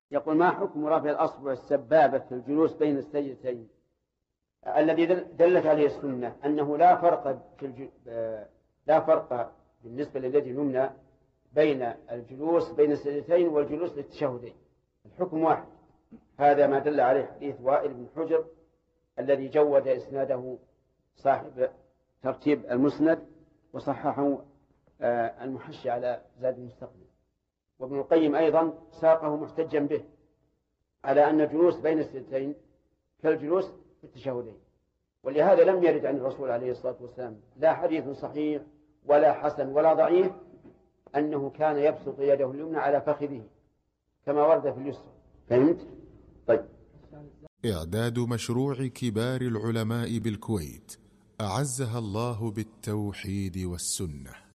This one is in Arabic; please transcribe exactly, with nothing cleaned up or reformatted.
يقول: ما حكم رفع الأصبع السبابة في الجلوس بين السجدتين؟ الذي دلت عليه السنة أنه لا فرق في الج... لا فرق بالنسبة لليد اليمنى بين الجلوس بين السجدتين والجلوس للتشهدين، الحكم واحد. هذا ما دل عليه حديث وائل بن حجر الذي جود إسناده صاحب ترتيب المسند وصححه المحشي على زاد المستقبل. وابن القيم أيضا ساقه محتجا به على أن الجلوس بين السجدتين كالجلوس في التشهدين، ولهذا لم يرد عن الرسول عليه الصلاة والسلام لا حديث صحيح ولا حسن ولا ضعيف أنه كان يبسط يده اليمنى على فخذه كما ورد في اليسرى. فهمت؟ طيب. إعداد مشروع كبار العلماء بالكويت أعزها الله بالتوحيد والسنة.